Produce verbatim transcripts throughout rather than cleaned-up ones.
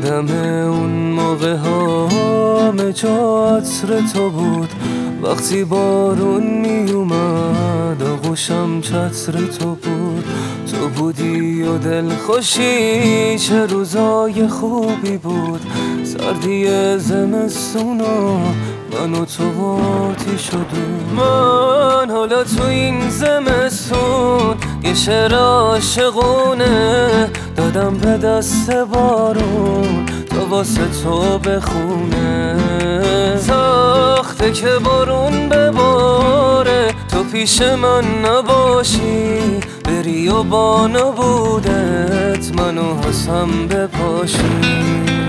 یادم اون موقع ها همه جا عطر تو بود، وقتی بارون می اومد آغوشم چتر تو بود. تو بودی و دل خوشی، چه روزای خوبی بود. سردی زمستونا من و تو آتی شدیم. من حالا تو این زمستون یه شعر عاشقونه دادم به دست بارون تا واسه تو بخونه. ساخته که بارون بباره تو پیش من نباشی، بری و با نبودت منو حسم بپاشی.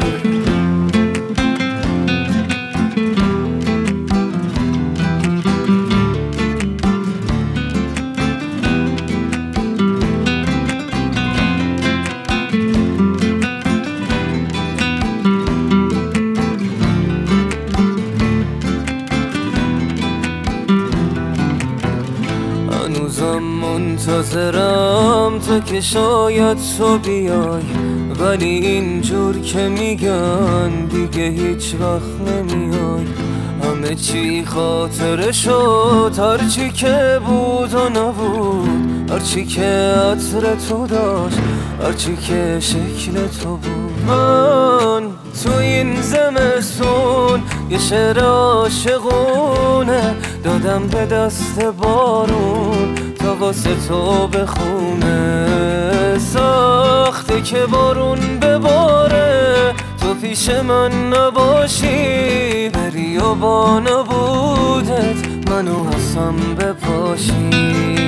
هنوزم منتظرم تا که شاید تو بیای، ولی اینجور که میگن دیگه هیچ وقت نمیای. همه چی خاطره شد، هرچی که بود و نبود، هرچی که عطر تو داشت، هرچی که شکل تو بود. من تو این زمستون یه شعر عاشقونه دادم به دست بارون تا واسه تو بخونه. ساخته که بارون بباره تو پیش من نباشی، بری و با نبودت منو حسم بپاشی.